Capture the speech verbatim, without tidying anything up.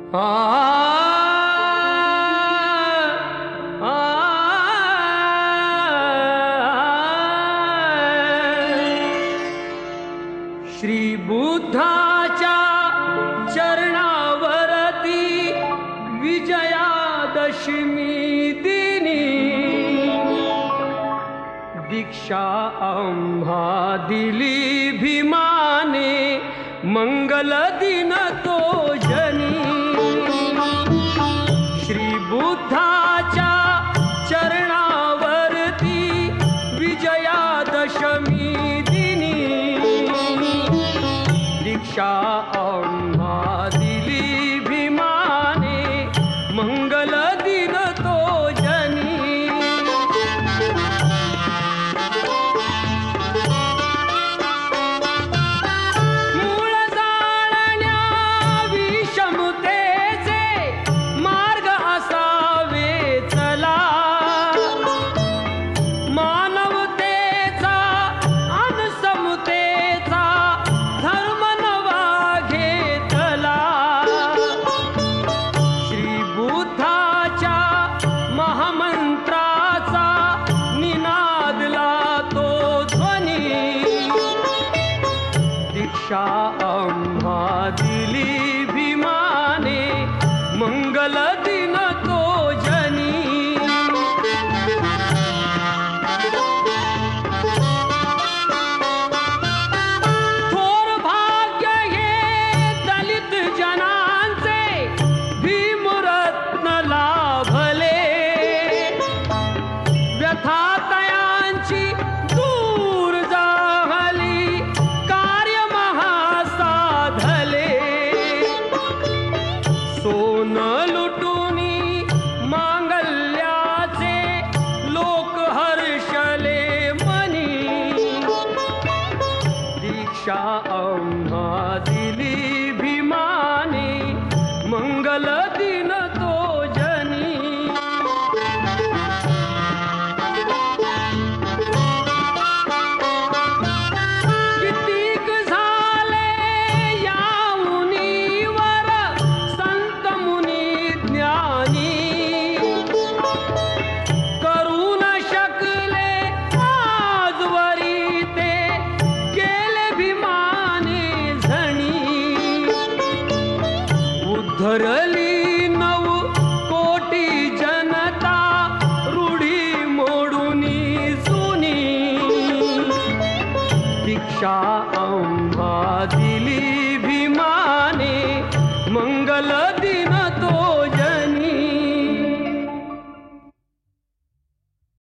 आ आ श्री बुद्धाच्या चरणावरती विजयादशमी दिनी दीक्षा आम्हा दिली भीमाने मंगल दिन तो जनी श्री बुद्धाच्या चरणावरती विजयादशमी दिनी दीक्षा आम्हा दिली भीमाने मंगल दिन तो जनी मूळ जाळण्या विषमतेचे मार्ग असावे चला मानवतेचा आणि समतेचा धर्म नवा घेतला श्री बुद्धाच्या महामंत्राचा निनादला तो ध्वनी दीक्षा आम्हा दिली भीमाने मंगल दिन तो जनी थोर भाग्य हे दलित जनांचे भीमरत्न लाभले व्यथातयांची दूर जाहली कार्य महासाधले सोन लुटुनी मांगल्याचे लोक हर्षले मनी दीक्षा आम्हा दिली भीमाने मंगल दिन तो जनी कितीक झाले या मुनीवर संत मुनी ज्ञानी करू न शकले आजवरी ते केले भीमाने झणी उद्धरली नऊ कोटी जनता रूढी मोडूनी जुनी दीक्षा आम्हा दिली भीमाने मंगल